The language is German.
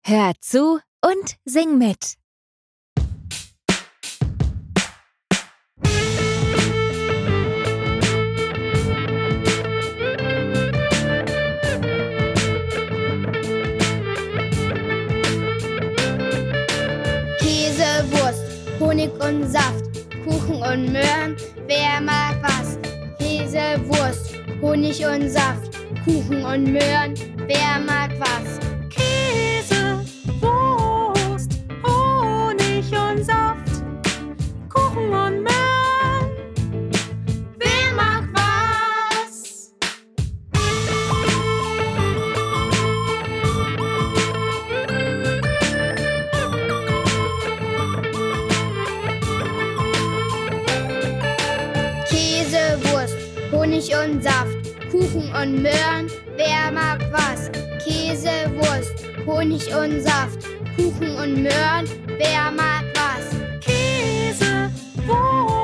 Hör zu und sing mit. Käse, Wurst, Honig und Saft, Kuchen und Möhren, wer mag was? Käse, Wurst, Honig und Saft, Kuchen und Möhren, wer mag was? Käse, Wurst, Honig und Saft, Kuchen und Möhren, Wer mag was? Käse, Wurst, Honig und Saft, Kuchen und Möhren, wer mag was? Käse, Wurst, Honig und Saft, Kuchen und Möhren, wer mag was? Käse, Wurst,